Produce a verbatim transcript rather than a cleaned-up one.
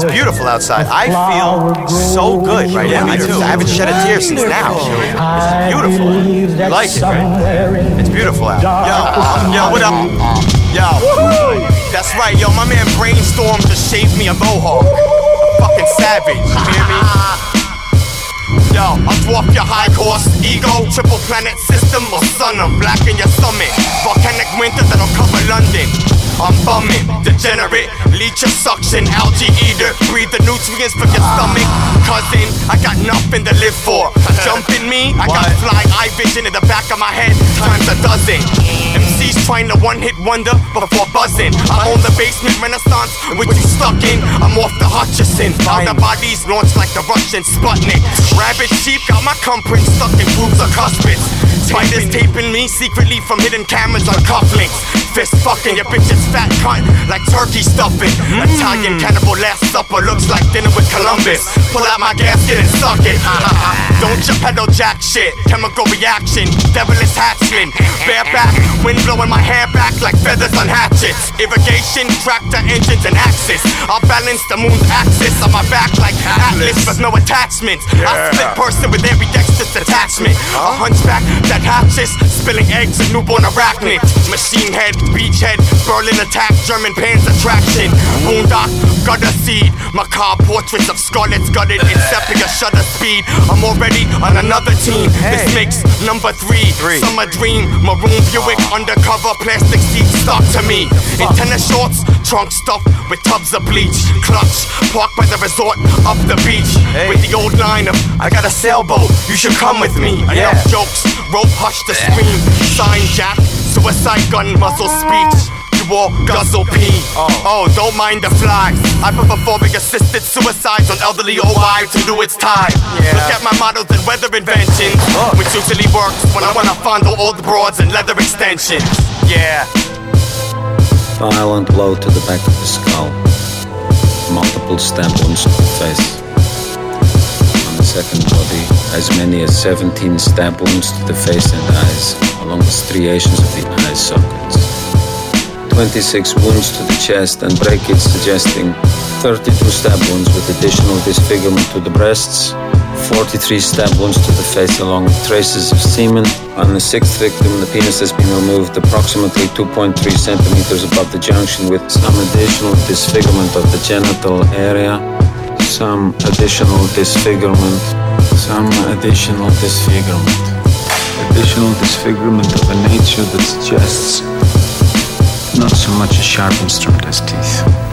It's beautiful outside. I feel so good right now. Me too. I haven't shed a tear since now. It's beautiful. You like it, right? It's beautiful out. Yo, yo, what up? Yo, that's right, yo. My man Brainstorm just shaved me a mohawk. Fucking savage, you hear me? Yo, I'll dwarf your high horse, ego, triple planet system, or sun, I'm black in your stomach. Volcanic winter that'll cover London. I'm bumming, degenerate, leech of suction, algae eater, breathe the nutrients from your stomach. Cousin, I got nothing to live for. Jump in me, I got fly eye vision in the back of my head, times a dozen. M Cs trying to one-hit wonder before buzzing. I own the basement renaissance, which you stuck in. I'm off the Hutchison, all the bodies launched like the Russian Sputnik. Rabbit sheep got my thumbprint stuck in grooves of cuspids. Spiders taping me secretly from hidden cameras on cufflinks. Fist fucking your bitch's fat cunt like turkey stuffing. mm. Italian cannibal last supper looks like dinner with Columbus. Pull out my gasket and suck it. Don't you pedal jack shit. Chemical reaction, devilish hatchling. Bareback, wind blowing my hair back like feathers on hatchets. Irrigation, tractor engines and axes. I'll balance the moon's axis on my back like Atlas with no attachments. Yeah. I split person with every dexterous attachment. A hunchback that hatches, spilling eggs of newborn arachnids. Machine head, beachhead, Berlin attack, German Panzer traction. Boondock, gutter seed, macabre portraits of scarlets gutted in sepia shutter speed. I'm already on another team. This makes number three. Summer dream, maroon Buick, undercover plastic seat stuck to me. In tennis shorts, trunk stuffed with tubs of bleach. Clutch, parked by the resort, up the beach. With the old line of, I got a sailboat, you should come with me. Enough jokes, rope hush to scream. Sign Jack, suicide gun muzzle speech. You all guzzle pee. Oh. oh, don't mind the flies. I performing assisted suicides on elderly old wives who do its time. Yeah. Look at my models and weather inventions, oh. which usually works when I wanna fondle old broads and leather extensions. Yeah. Violent blow to the back of the skull. Multiple stab wounds to the face. On the second body, as many as seventeen stab wounds to the face and eyes, along with striations of the eye sockets. twenty-six wounds to the chest and breakage, suggesting thirty-two stab wounds with additional disfigurement to the breasts, forty-three stab wounds to the face along with traces of semen. On the sixth victim, the penis has been removed approximately two point three centimeters above the junction with some additional disfigurement of the genital area, some additional disfigurement, some additional disfigurement, additional disfigurement of a nature that suggests not so much a sharp instrument as teeth.